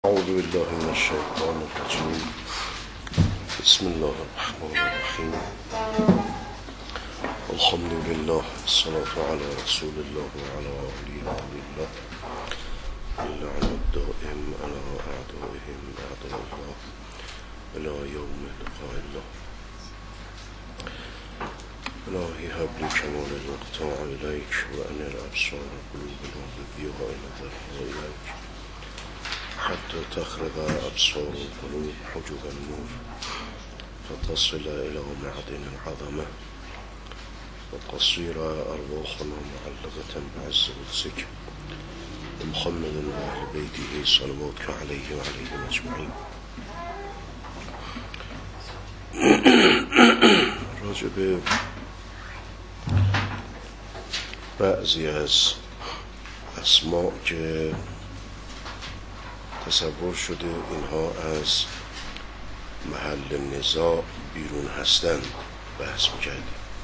اعوذ بالله من الشیطان الرجیم. بسم الله الرحمن الرحیم. الحمد لله والصلاة على رسول الله وعلى آله الله. اللعن الدائم على أعدائهم أعداء الله إلى يوم لقاء الله. إلهي هب لي كمال الإقطاع إليك وأن الأبصار قلوبنا بضياء نظرها إليك حتى تخرج أبصار القلوب حجب النور فتصل إلى معدن العظمة وتصير أرواحنا معلقة بعز قدسك ومحمد وأهل بيته صلواتك عليه وعليهم أجمعين. راجب بعضی از اسماء که تصور شده اینها از محل نزاع بیرون هستند بحث می‌کردیم.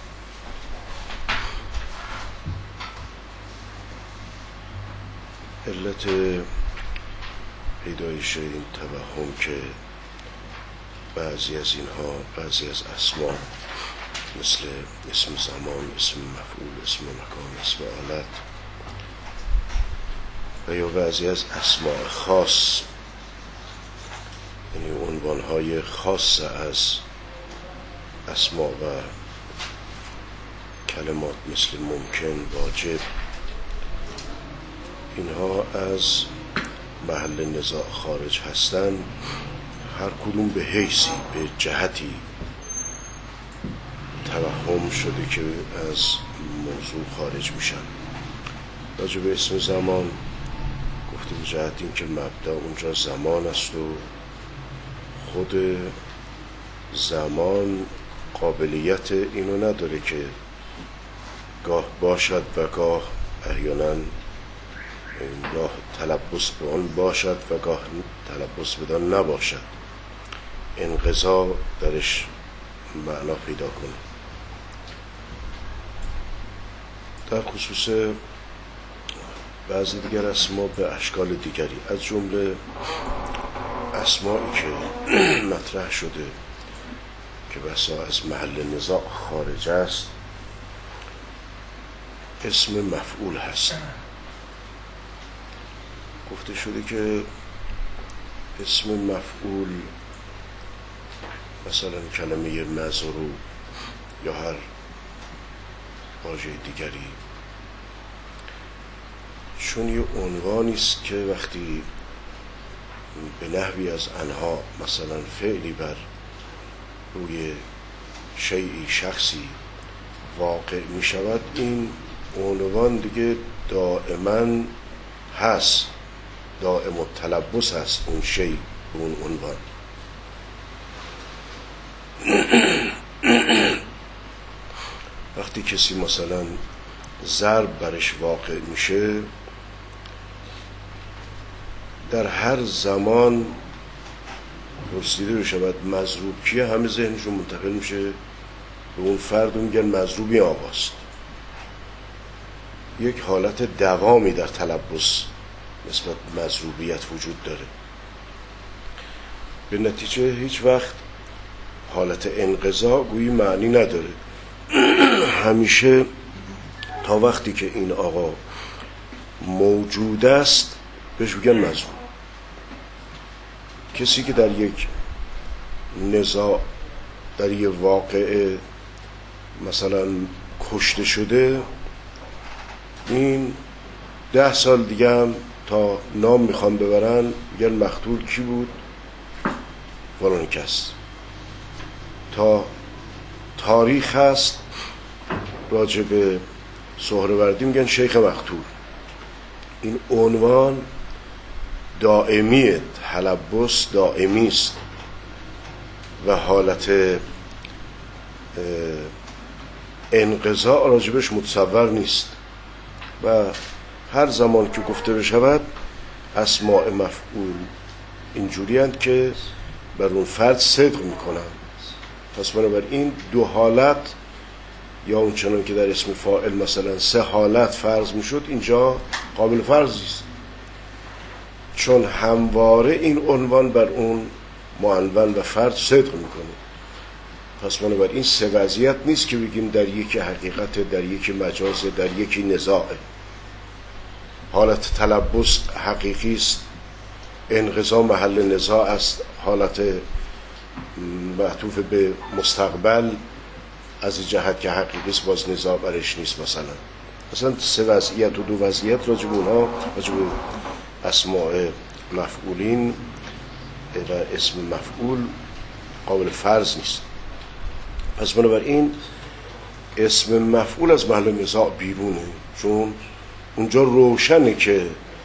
علت پیدایش این توهم که بعضی از اینها، بعضی از اسما مثل اسم زمان، اسم مفعول، اسم مکان، اسم آلت و یا بعضی از اسماء خاص، یعنی عنوانهای خاص از اسما و کلمات مثل ممکن، واجب، اینها از محل نزاع خارج هستند. هر کدوم به حیثی، به جهتی توهم شده که از موضوع خارج میشن. راجع به اسم زمان گفتیم جهت این که مبدأ اونجا زمان است و خود زمان قابلیت اینو نداره که گاه باشد و گاه احیانا گاه تلبس به آن باشد و گاه تلبس بدان نباشد، انقضا درش معنا پیدا کنه. در خصوص بعضی دیگر اسما به اشکال دیگری، از جمله اسمایی که مطرح شده که بسا از محل نزاع خارج است، اسم مفعول هست. گفته شده که اسم مفعول مثلا کلمه مضروب یا هر واژه دیگری چون یه عنوانی است که وقتی به نحوی از آنها مثلا فعلی بر روی شیئی، شخصی واقع می شود، این عنوان دیگه دائما هست، دائم التلبس هست اون شیء، اون عنوان. وقتی کسی مثلا ضرب برش واقع میشه، در هر زمان پرسیده بشود مضروب کیه، همه ذهنشون منتقل میشه به اون فرد و میگن مضروبی آقاست. یک حالت دوامی در تلبس نسبت مضروبیت وجود داره. به نتیجه هیچ وقت حالت انقضا گویی معنی نداره. همیشه تا وقتی که این آقا موجود است بهش میگن مضروب. کسی که در یک نزاع، در یک واقعه مثلا کشته شده، این 10 سال دیگه هم تا نام میخوان ببرن میگن مقتول کی بود؟ فلان کس. تا تاریخ هست راجع به سهروردی میگن شیخ مقتول. این عنوان دائمیه، تلبس دائمی است و حالت انقضاء راجبش متصور نیست و هر زمان که گفته بشود اسماء مفعول اینجوری هست که بر اون فرد صدق میکنن. پس بنابراین دو حالت، یا اون چنان که در اسم فاعل مثلا 3 حالت فرض میشد، اینجا قابل فرض نیست. چون همواره این عنوان بر اون معنون و فرد صدق میکنه. پس بنابراین سه وضعیت نیست که بگیم در یکی حقیقت، در یکی مجاز، در یکی نزاعه. حالت تلبس حقیقی است، انقضا محل نزاع است، حالت معطوف به مستقبل از این جهت که حقیقی است باز نزاع برش نیست. مثلا سه وضعیت و دو وضعیت راجع به اونها، راجع به اسماء مفعولین و اسم مفعول قابل فرض نیست. پس بنابراین اسم مفعول از محل نزاع بیرونه، چون اونجا روشنه که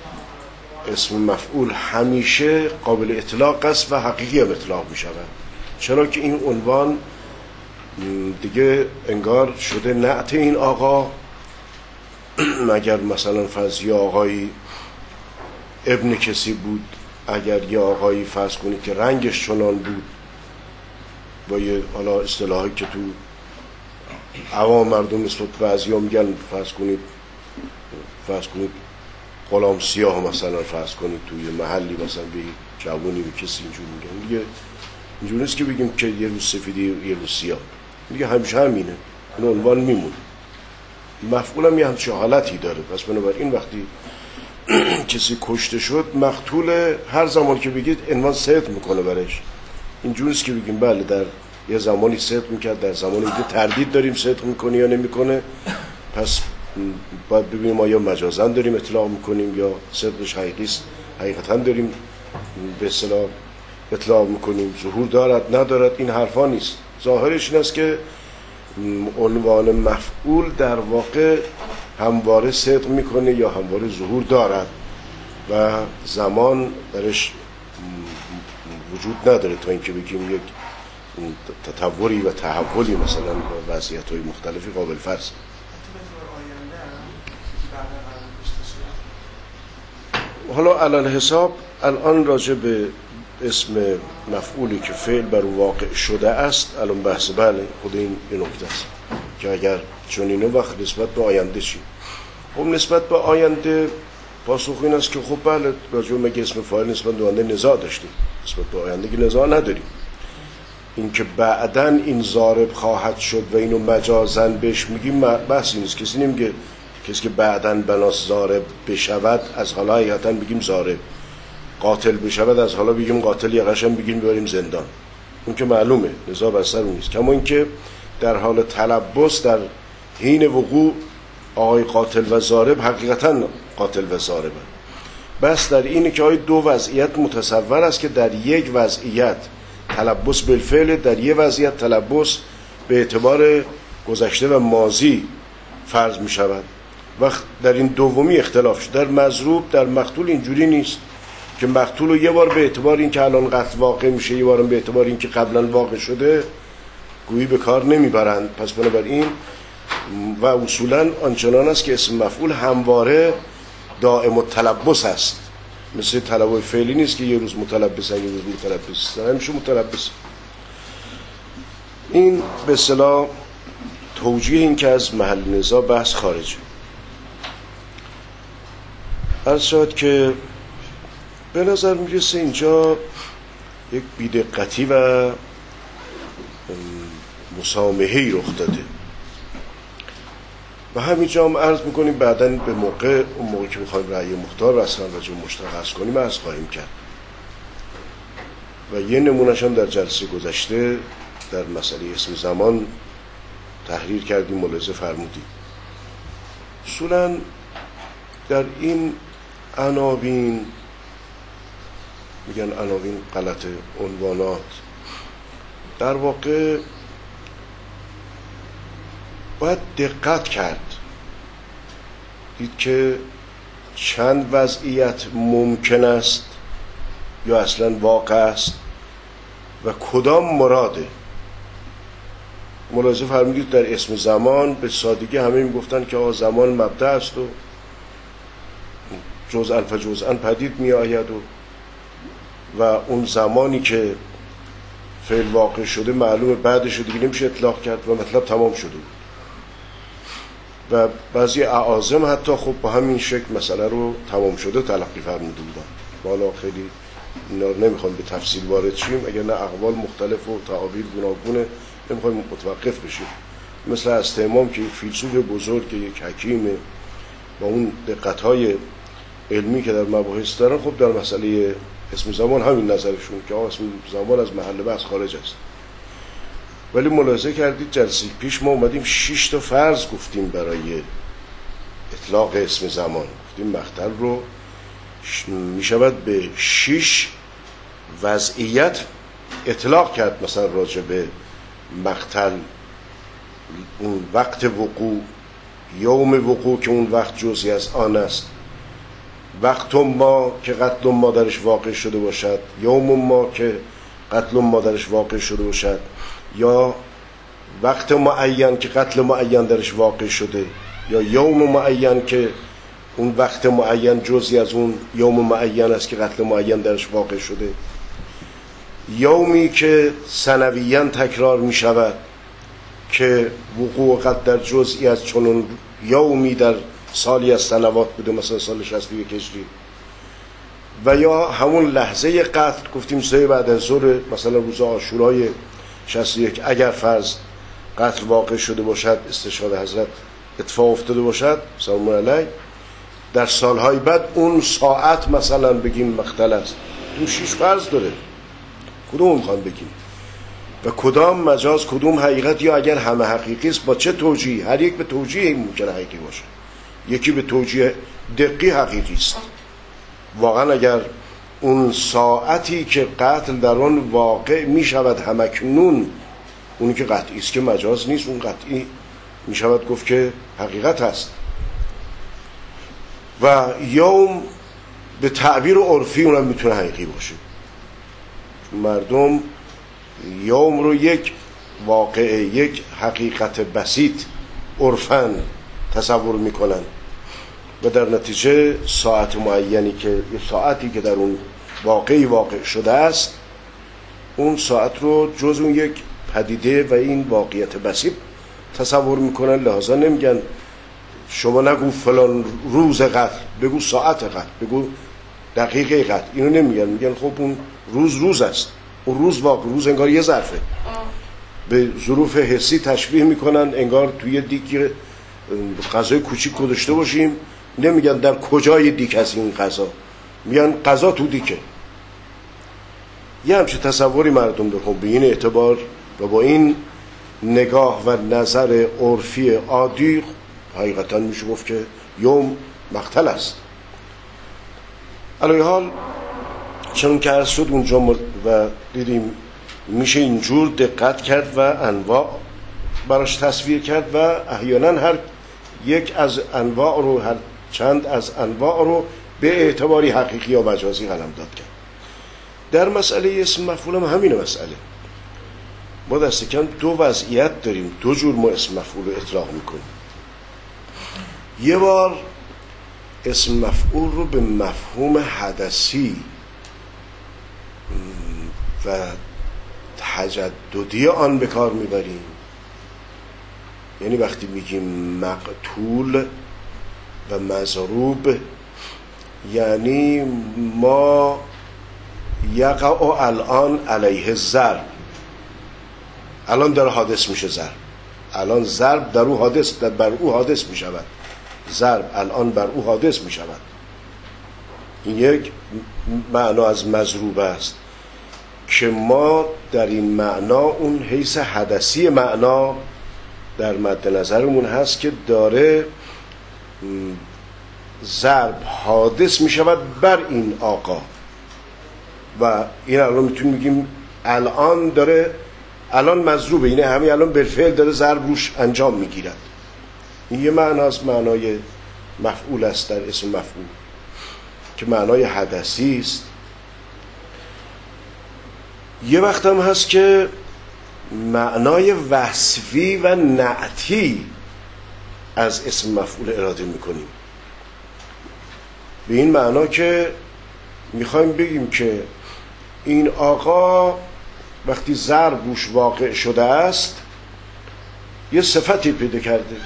اسم مفعول همیشه قابل اطلاق است و حقیقی هم اطلاق می شود. چرا که این عنوان دیگه انگار شده نعت این آقا، مگر مثلا فرض یه آقایی ابن کسی بود، اگر یه آقایی فرض کنید که رنگش چنان بود با یه حالا اصطلاحی که تو عوام مردم نسبت به بعضیا میگن، فرض کنید غلام سیاه مثلا، فرض کنید توی محلی مثلا به جوونی به کسی اینجور میگن دیگه، اینجور نیست که بگیم که یه روز سفیدی یه روز سیاه، دیگه همیشه همینه، این عنوان میمونه. مفعول هم یه همچه حالتی داره. پس بنابراین وقتی کسی کشته شد، مقتول هر زمان که بگید عنوان صدق میکنه برش. اینجور نیست که بگیم بله در یه زمانی صدق میکرد، در زمانی دیگه تردید داریم صدق میکنه یا نمیکنه، پس باید ببینیم آیا مجازن داریم اطلاق میکنیم یا صدقش حقیقیست، حقیقتا داریم به اصطلاح اطلاق میکنیم، ظهور دارد ندارد. این حرفا نیست. ظاهرش این است که عنوان مفعول در واقع همواره صدق میکنه یا همواره ظهور دارد و زمان درش وجود نداره تا اینکه بگیم یک تطوری و تحولی مثلا با وضعیت‌های مختلفی قابل فرض. حالا علل حساب الان راجع به اسم مفعولی که فعل بر واقع شده است الان بحث، بله خود این یه نکته است که اگر چنینه وقت نسبت به آینده چی؟ خب نسبت به آینده پاسخ این است که خب بله راجع به مگه اسم فاعل نسبت به آینده نزاع داشتیم، نسبت به آینده که نزاع نداریم. این که بعداً این ضارب خواهد شد و اینو مجازن بهش میگیم بحثی نیست. کسی نمیگه کسی که بعداً بناس ضارب بشود از حالا حقیقتاً بگیم ضارب، قاتل بشود از حالا بگیم قاتل، یقش هم بگیم ببریم زندان. اون که معلومه نزاع بر سر اون نیست. کما این که در حال تلبس در حین وقوع آقای قاتل و ضارب حقیقتاً قاتل و ضاربن. بس در اینه که آقای دو وضعیت متصور است که در یک وضعیت تلبس بالفعل، در یک وضعیت تلبس به اعتبار گذشته و ماضی فرض می شود. وقت در این دومی اختلاف شد. در مضروب در مقتول اینجوری نیست که مقتول رو یه بار به اعتبار این که الان قتل واقع میشه، یه بار به اعتبار این که قبلا واقع شده گویی به کار نمیبرند. پس بنابراین و اصولا آنچنان است که اسم مفعول همواره دائم التلبس است، مثل تلبس فعلی نیست که یه روز متلبسن یه روز متلبس، همیشه متلبس. این به اصطلاح توجیه این که از محل نزاع بحث خارجه. عرض شد که به نظر میرسه اینجا یک بی‌دقتی و مسامحه‌ای رخ داده و همینجا هم عرض میکنیم بعداً به موقع اون موقع که میخوایم رأی مختار و اصلا راجع به مشترک عرض کنیم عرض خواهیم کرد. و یه نمونه‌اش هم در جلسه گذشته در مسئله اسم زمان تحریر کردیم، ملاحظه فرمودیم. اصولاً در این عناوین میگن عناوین غلط عنوانات، در واقع باید دقت کرد، دید که چند وضعیت ممکن است یا اصلا واقع است و کدام مراده. ملاحظه فرمودید در اسم زمان به سادگی همه میگفتن که زمان مبدأ است و جزءا فجزءا پدید می آید و اون زمانی که فعل واقع شده معلومه بعدش دیگه نمیشه اطلاق کرد و مطلب تمام شده بود. و بعضی اعاظم حتی خب با همین شکل مسئله رو تمام شده تلقی فرموده بودن. بالا خیلی اینا رو نمیخوام به تفصیل وارد شیم، اگر نه اقوال مختلف و تعابیر گوناگونه، نمیخوایم متوقف بشیم. مثل استهمام که یک فیلسوف بزرگ، یک حکیم با اون دقت‌های علمی که در مباحث دارن، خب در مسئله اسم زمان همین نظرشون که اسم زمان از محل بحث خارج است. ولی ملاحظه کردید جلسه پیش ما اومدیم 6 تا فرض گفتیم برای اطلاق اسم زمان. گفتیم مقتل رو میشود به 6 وضعیت اطلاق کرد، مثلا راجع به مقتل اون وقت وقوع، یوم وقوع که اون وقت جزئی از آن است، وقت ما که قتل ما درش واقع شده باشد، یوم ما که قتل ما درش واقع شده باشد، یا وقت معین که قتل معین درش واقع شده، یا یوم معین که اون وقت معین جزئی از اون یوم معین است که قتل معین درش واقع شده، یومی که سنویاً تکرار می شود که وقوع قتل در جزئی از چنون یومی در سالی از سنوات بوده، مثلا سال 61 هجری، و یا همون لحظه قتل گفتیم 3 بعد از ظهر، مثلا روز عاشورای 61 اگر فرض قتل واقع شده باشد، استشهاد حضرت اتفاق افتاده باشد سلام علیه، در سالهای بعد اون ساعت مثلا بگیم مقتل است. این 6 فرض داره، کدوم میخوام بگیم و کدام مجاز کدوم حقیقت، یا اگر همه حقیقی است با چه توجیه؟ هر یک به توجیه ممکنه حقیقی باشه، یکی به توجیه دقیق حقیقی است. واقعا اگر اون ساعتی که قتل در آن واقع می شود همکنون، اونی که قطعی است که مجاز نیست، اون قطعی می شود گفت که حقیقت است. و یوم به تعبیر عرفی اونم میتونه حقیقی باشه. مردم یوم رو یک واقعه، یک حقیقت بسیط عرفاً تصور میکنن و در نتیجه ساعت معینی که یه ساعتی که در اون واقعی واقع شده است، اون ساعت رو جز اون یک پدیده و این واقعیت بسیط تصور میکنن. لحاظا نمیگن شما نگو فلان روز قتل، بگو ساعت قتل، بگو دقیقه قتل. اینو نمیگن، میگن خب اون روز است، اون روز واقع، روز انگار یه ظرفه، به ظروف حسی تشبیه میکنن انگار توی دیگه غذای کوچیک گذاشته باشیم، نمیگن در کجای دیک از این غذا، میگن غذا تو دیکه. یه همچه تصوری مردم دارن. به این اعتبار و با این نگاه و نظر عرفی عادی حقیقتا میشه گفت که یوم مقتل است. علی حال چون که عرض شد اونجا و دیدیم میشه اینجور دقت کرد و انواع براش تصویر کرد و احیانا هر یک از انواع رو، هر چند از انواع رو به اعتباری حقیقی یا مجازی قلمداد کرد. در مسئله اسم مفعول هم همین مسئله. ما دست کم 2 وضعیت داریم، 2 جور ما اسم مفعول رو اطلاق میکنیم. یه بار اسم مفعول رو به مفهوم حدثی و تجددی آن به کار میبریم، یعنی وقتی میگیم مقتول و مضروب، یعنی ما یقع الان علیه ضرب، الان در حادث میشه ضرب، الان ضرب در او حادث، بر او حادث میشود، ضرب الان بر او حادث میشود. این یک معنا از مضروب است که ما در این معنا اون حیث حدثی معنا در مد نظرمون هست که داره ضرب حادث می شود بر این آقا و این الان میتونیم بگیم الان داره، الان مضروبه، اینه همین الان بالفعل داره ضرب روش انجام میگیرد. این یه معنا از معنای مفعول است در اسم مفعول که معنای حدثی است. یه وقت هم هست که معنای وصفی و نعتی از اسم مفعول اراده میکنیم، به این معنا که میخوایم بگیم که این آقا وقتی ضرب روش واقع شده است یه صفتی پیدا کرده،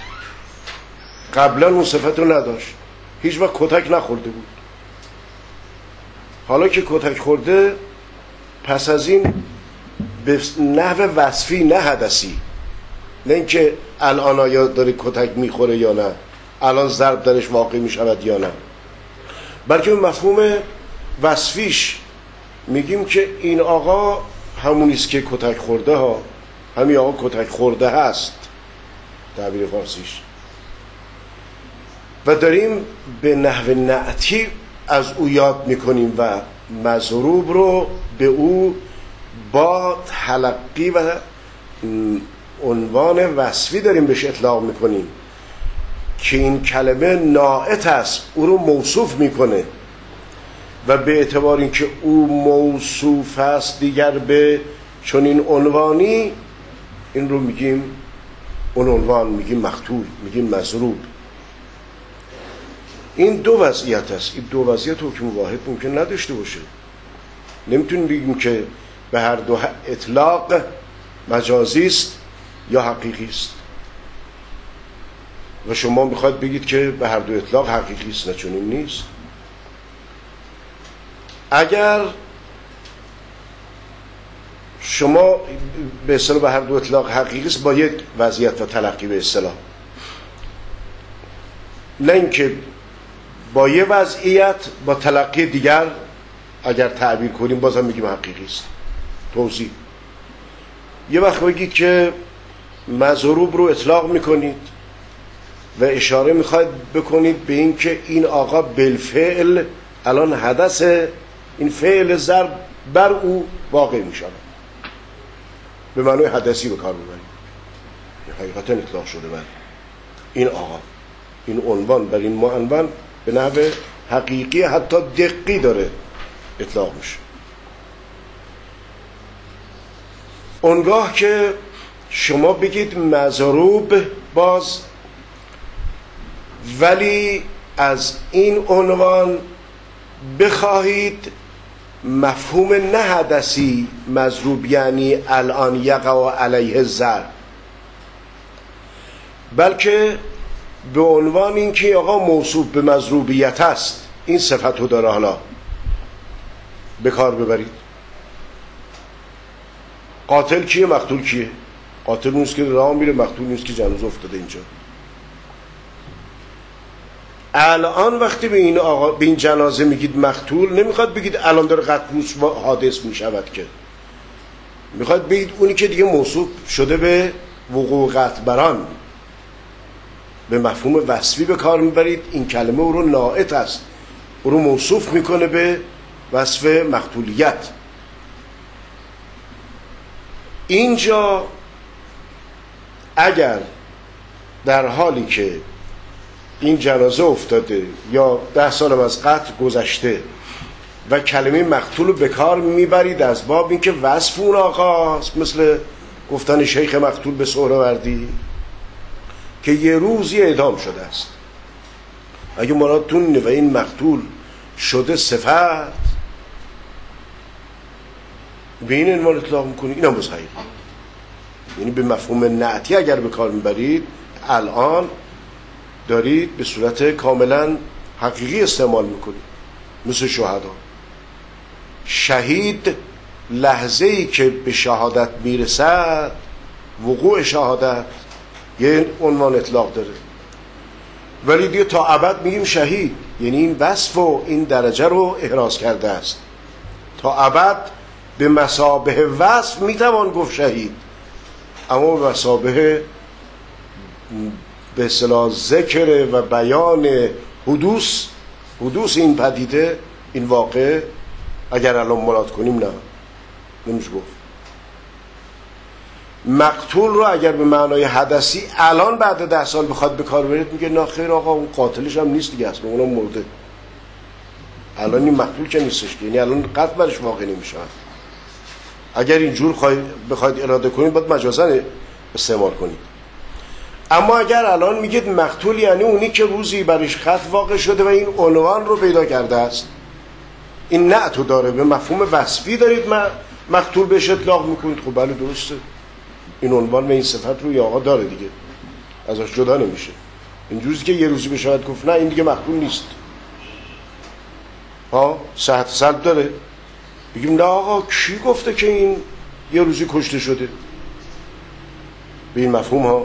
قبلا اون صفت رو نداشت، هیچ وقت کتک نخورده بود، حالا که کتک خورده پس از این به نحو وصفی نه حدثی، نه اینکه الان آیا داره کتک میخوره یا نه، الان ضرب درش واقع میشود یا نه، بلکه به مفهوم وصفیش میگیم که این آقا همونیست که کتک خورده ها، همین آقا کتک خورده هست تعبیر فارسیش، و داریم به نحو نعتی از او یاد میکنیم و مضروب رو به او با تلقی و عنوان وصفی داریم بهش اطلاق میکنیم که این کلمه ناعت است، او رو موصوف میکنه و به اعتبار اینکه او موصوف است دیگر به چنین عنوانی این رو میگیم، اون عنوان میگیم مقتول، میگیم مضروب. این دو وضعیت است. این دو وضعیت حکم واحد ممکن نداشته باشه. نمیتونیم بگیم که به هر دو اطلاق مجازی است یا حقیقی است و شما میخواید بگید که به هر دو اطلاق حقیقی است. نه، چنین نیست. اگر شما به اصطلاح به هر دو اطلاق حقیقی است با یک وضعیت و تلقی به اصطلاح، نه اینکه با یه وضعیت با تلقی دیگر اگر تعبیر کنیم بازم میگیم حقیقی است. توضیح: یه وقت بگید که مضروب رو اطلاق میکنید و اشاره میخواید بکنید به این که این آقا بالفعل الان حدث این فعل ضرب بر او واقع میشود، به معنای حدثی به کار ببرید. حقیقتا اطلاق شده بر این آقا، این عنوان بر این معنون به نحو حقیقی حتی دقیقی داره اطلاق میشه. اونگاه که شما بگید مضروب باز، ولی از این عنوان بخواهید مفهوم نه حدثی مضروب یعنی الان یقع علیه ضرب، بلکه به عنوان این که آقا موصوف به مضروبیت است، این صفت رو داره، حالا به کار ببرید. قاتل کیه؟ مقتول کیه؟ قاتل اونست که راه میره، مقتول نیست که جنازه افتاده اینجا. الان وقتی به این آقا به این جنازه میگید مقتول، نمیخواد بگید الان داره قتل حادث میشود، که میخواد بگید اونی که دیگه موصوف شده به وقوع قتل بران، به مفهوم وصفی به کار میبرید. این کلمه او رو ناعت است، او رو موصوف میکنه به وصف مقتولیت. اینجا اگر در حالی که این جنازه افتاده یا 10 سال از قتل گذشته و کلمه مقتول رو به کار میبرید از باب این که وصف اون آقاست، مثل گفتن شیخ مقتول به سهروردی که یه روزی اعدام شده است، اگه مرادتون و این مقتول شده صفت، به این عنوان اطلاق میکنید، این هم باز حقیقی. یعنی به مفهوم نعتی اگر به کار میبرید الان دارید به صورت کاملا حقیقی استعمال میکنید. مثل شهدا، شهید لحظه‌ای که به شهادت میرسد، وقوع شهادت، یه عنوان اطلاق داره، ولی دیگه تا ابد میگیم شهید، یعنی این وصف و این درجه رو احراز کرده است. تا ابد به مثابه وصف میتوان گفت شهید، اما به مثابه به اصطلاح ذکر و بیان حدوث این پدیده، این واقع، اگر الان مراد کنیم نه، نمیشه گفت. مقتول رو اگر به معنای حدثی الان بعد 10 سال بخواد به کار برید، میگه نه خیر آقا اون قاتلش هم نیست دیگه، اصلا اونم مرده، الان این مقتول که نیستش، یعنی الان قتل برش واقع نمیشه. اگر اینجور بخواید اراده کنید باید مجازا استعمال کنید. اما اگر الان میگید مقتول یعنی اونی که روزی برش قتل واقع شده و این عنوان رو پیدا کرده است، این نعتو داره، به مفهوم وصفی دارید مقتول بهش اطلاق میکنید. خب بله درسته، این عنوان و این صفت رو یا آقا داره دیگه، ازش جدا نمیشه. اینجوری که یه روزی بشود گفت نه این دیگه مقتول نیست. صحت سلب داره. بگیم نه آقا کی گفته که این یه روزی کشته شده؟ به این مفهوم ها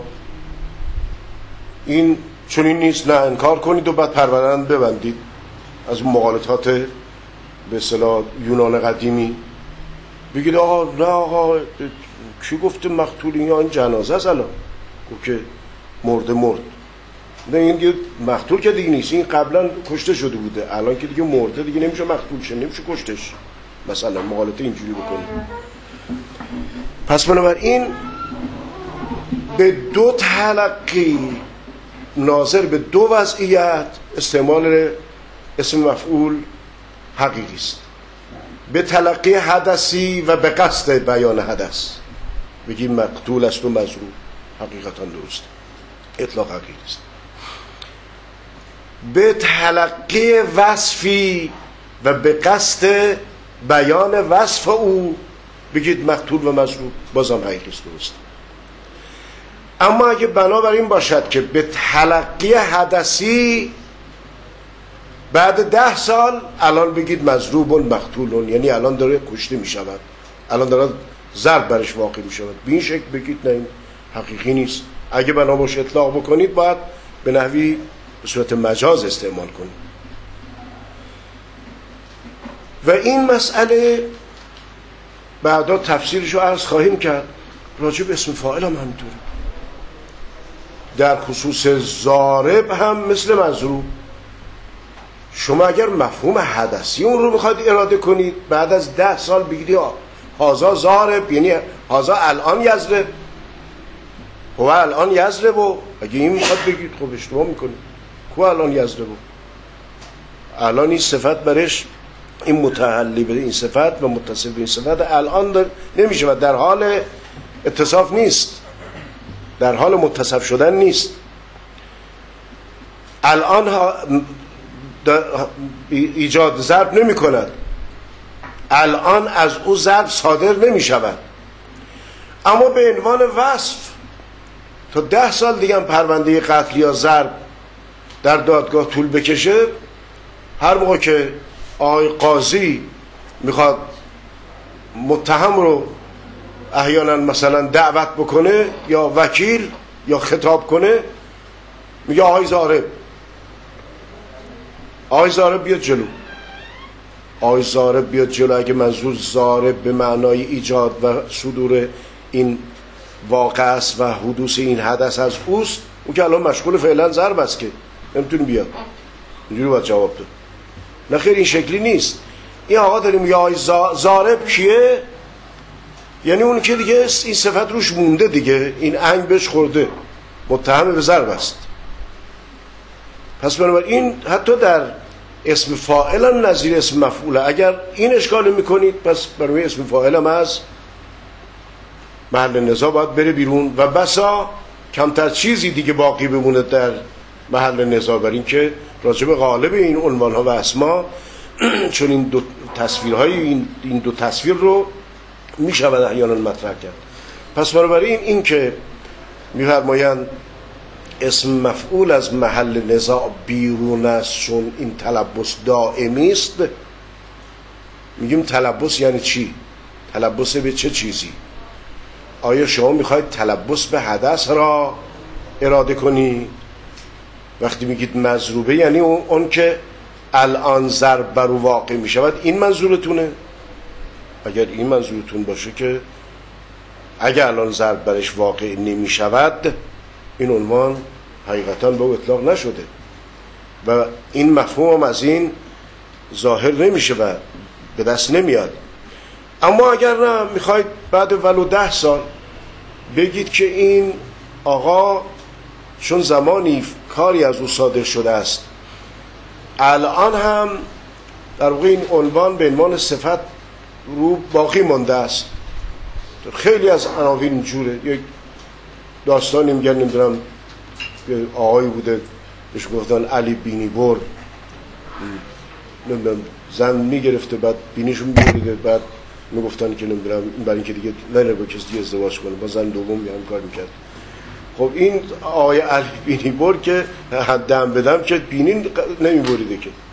این چون این نیست، نه انکار کنید و بعد پرونده ببندید از اون مغالطات به اصطلاح یونان قدیمی. بگید آقا نه آقا کی گفته مقتول؟ یا این جنازه است الان گفت که مرد. نه این دیگه مقتول که دیگه نیست، این قبلا کشته شده بوده، الان که دیگه مرده دیگه نمیشه مقتول شه، نمیشه کشتش. مثلا مغالطه اینجوری بکنید. پس بنابراین به دو تلقی ناظر به دو وضعیت استعمال اسم مفعول حقیقی است. به تلقی حدثی و به قصد بیان حدث بگیم مقتول است و مضروب، حقیقتا درست، اطلاق حقیقی است. به تلقی وصفی و به قصد بیان وصف او بگید مقتول و مضروب، بازم حقیقی است، درست. اما اگه بنابراین باشد که به تلقی حدثی بعد 10 سال الان بگید مضروب مقتول، یعنی الان داره کشته می شود، الان داره ضرب برش واقع می شود، به این شکل بگید نه این حقیقی نیست. اگه بنا باشه اطلاق بکنید باید به نحوی به صورت مجاز استعمال کنید. و این مسئله بعدا تفسیرش رو عرض خواهیم کرد. راجع به اسم فاعل هم همینطوره، در خصوص ضارب هم مثل مضروب. شما اگر مفهوم حدثی اون رو میخواید اراده کنید بعد از 10 سال بگید هازا ضارب، یعنی هازا الان یضرب، هو الان یضرب. و اگه این میخواد بگید خب اشتباه میکنید. کو الان یضرب، الان این صفت برش این متعلی به این صفت و متصف به این صفت الان نمیشه و در حال اتصاف نیست، در حال متصف شدن نیست. الان ایجاد ضرب نمی کند، الان از او ضرب صادر نمی شود. اما به عنوان وصف تا 10 سال دیگه هم پرونده قتل یا ضرب در دادگاه طول بکشه، هر موقع که آقای قاضی میخواد متهم رو احیانا مثلا دعوت بکنه یا وکیل یا خطاب کنه، میگه آقای ضارب بیاد جلو، آقای ضارب بیاد جلو. اگه منظور ضارب به معنای ایجاد و صدور این واقع است و حدوث این حدث از اوست، اون که الان مشغول فعلا ضرب است که نمیتونه بیاد، اینجوری باید جواب داد. نه خیر، این شکلی نیست. این آقا داریم میگه آقای ضارب کیه؟ یعنی اون که دیگه این صفت روش مونده دیگه، این انگ بهش خورده، متهم به ضرب است. پس بنابراین حتی در اسم فاعل هم نظیر اسم مفعوله. اگر این اشکال میکنید پس برای اسم فاعل هم از محل نزاع باید بره بیرون و بسا کمتر چیزی دیگه باقی بمونه در محل نزاع، بر این که راجب غالب این عنوان ها و اسما چون این دو تصویرهای این دو تصویر رو میشود احیانا مطرح کرد. پس بنابراین این که میفرمایند اسم مفعول از محل نزاع بیرون است چون این تلبس دائمی است، میگیم تلبس یعنی چی؟ تلبس به چه چیزی؟ آیا شما میخواید تلبس به حدث را اراده کنی؟ وقتی میگید مضروبه یعنی اون که الان ضرب بر او واقع میشود، این منظورتونه؟ اگر این منظورتون باشه که اگر الان ضرب برش واقع نمیشود، این عنوان حقیقتا به او اطلاق نشده و این مفهوم از این ظاهر نمیشه و به دست نمیاد. اما اگر نه میخواید بعد ولو 10 سال بگید که این آقا چون زمانی کاری از او صادر شده است الان هم در واقع این عنوان به عنوان صفت رو باقی مانده است. خیلی از عناوین اینجوره. یک داستانی میگن نمیدونم یه آقایی بوده بهش گفتن علی بینی بر، نمیدونم زن میگرفته بعد بینیشو میبریده، بعد میگفتن که نمیدونم برای اینکه دیگه نره با کسی دیگه ازدواج کنه با زن دوم هم کار میکرد. خب این آقای علی بینی بر که دم بدم که بینی نمیبریده که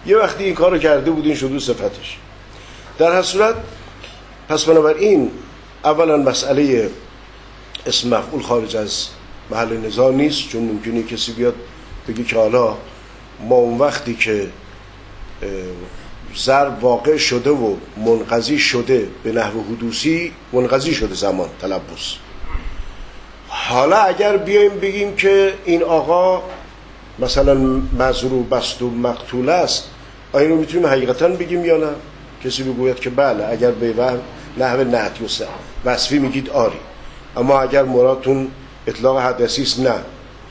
یه وقتی این کار رو کرده بود این شده صفتش. در هر صورت پس بنابراین اولا مسئله اسم مفعول خارج از محل نزاع نیست، چون ممکنه کسی بیاد بگه که حالا ما اون وقتی که ضرب واقع شده و منقضی شده به نحو حدوثی، منقضی شده زمان تلبس، حالا اگر بیایم بگیم که این آقا مثلا مضروب است و مقتول است، آیا اینو میتونیم حقیقتا بگیم یا نه؟ کسی بگوید که بله اگر به نحو نعتی و وصفی میگید آری، اما اگر مرادتون اطلاق حدثی است نه،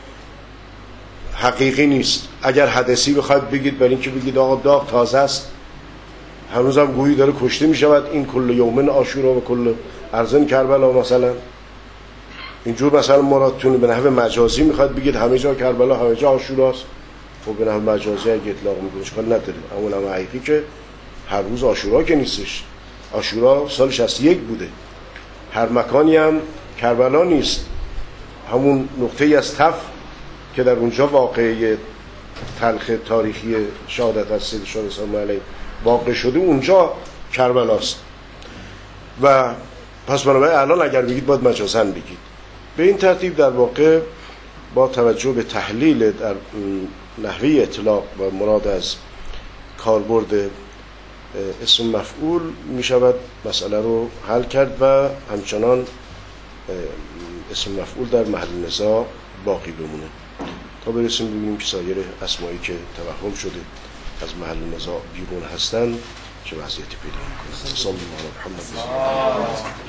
حقیقی نیست. اگر حدثی بخواید بگید برای اینکه بگید آقا داغ تازه است، هنوز هم گویی داره کشته میشود، این کل یومن عاشورا و کل ارزن کربلا مثلا، اینجور مثلا مرادتون به نحو مجازی میخواد بگید همه جا کربلا همه جا عاشوراست، خب به نحو مجازی اگه اطلاق میکنه اشکال نداره. اما نحو حقیقی که هر روز عاشورا که نیستش، عاشورا سال 61 بوده، هر مکانی هم کربلا نیست، همون نقطه‌ای از تف که در اونجا واقعه تلخ تاریخی شهادت از سید شاه رضا علیه واقع شده اونجا کربلاست. و پس بنابراین الان اگر بگید باید مجازاً بگید. به این ترتیب در واقع با توجه به تحلیل در نحوی اطلاق و مراد از کاربرد اسم مفعول می شود مسئله رو حل کرد و همچنان اسم مفعول در محل نزاع باقی بمونه تا برسیم ببینیم که سایر اسمایی که توهم شده از محل نزاع بیرون هستن چه وضعیتی پیدا میکنه. صلی الله علی محمد.